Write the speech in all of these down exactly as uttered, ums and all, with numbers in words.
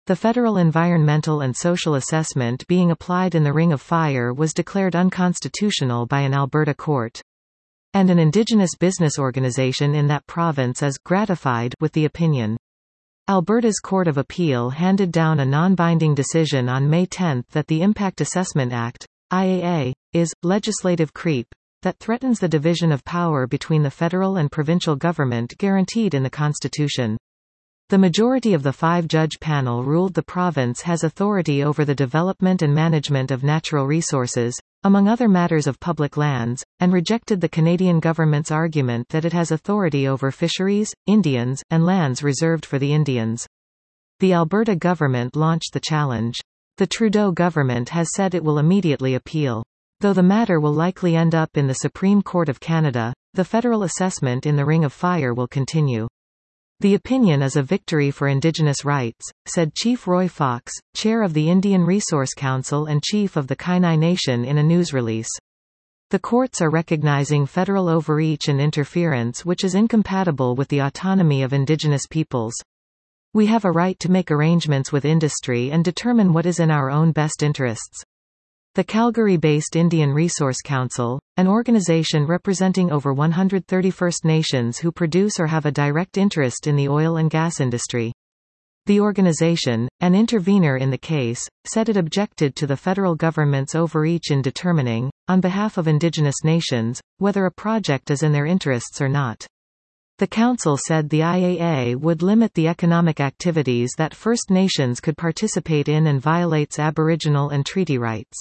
The federal environmental and social assessment being applied in the Ring of Fire was declared unconstitutional by an Alberta court. And an Indigenous business organization in that province is gratified with the opinion. Alberta's Court of Appeal handed down a non-binding decision on May tenth that the Impact Assessment Act, I A A, is legislative creep that threatens the division of power between the federal and provincial government guaranteed in the Constitution. The majority of the five-judge panel ruled the province has authority over the development and management of natural resources, among other matters of public lands, and rejected the Canadian government's argument that it has authority over fisheries, Indians, and lands reserved for the Indians. The Alberta government launched the challenge. The Trudeau government has said it will immediately appeal. Though the matter will likely end up in the Supreme Court of Canada, the federal assessment in the Ring of Fire will continue. The opinion is a victory for Indigenous rights, said Chief Roy Fox, chair of the Indian Resource Council and chief of the Kainai Nation in a news release. The courts are recognizing federal overreach and interference which is incompatible with the autonomy of Indigenous peoples. We have a right to make arrangements with industry and determine what is in our own best interests. The Calgary-based Indian Resource Council, an organization representing over one hundred thirty First Nations who produce or have a direct interest in the oil and gas industry. The organization, an intervener in the case, said it objected to the federal government's overreach in determining, on behalf of Indigenous nations, whether a project is in their interests or not. The council said the I A A would limit the economic activities that First Nations could participate in and violates Aboriginal and treaty rights.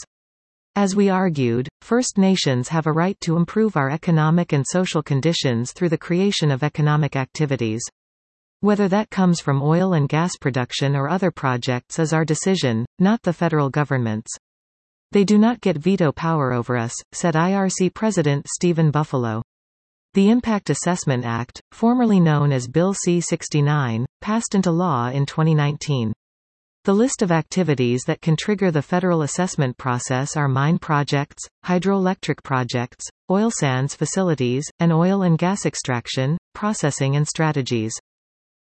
As we argued, First Nations have a right to improve our economic and social conditions through the creation of economic activities. Whether that comes from oil and gas production or other projects is our decision, not the federal government's. They do not get veto power over us, said I R C President Stephen Buffalo. The Impact Assessment Act, formerly known as Bill C sixty-nine, passed into law in twenty nineteen. The list of activities that can trigger the federal assessment process are mine projects, hydroelectric projects, oil sands facilities, and oil and gas extraction, processing and strategies.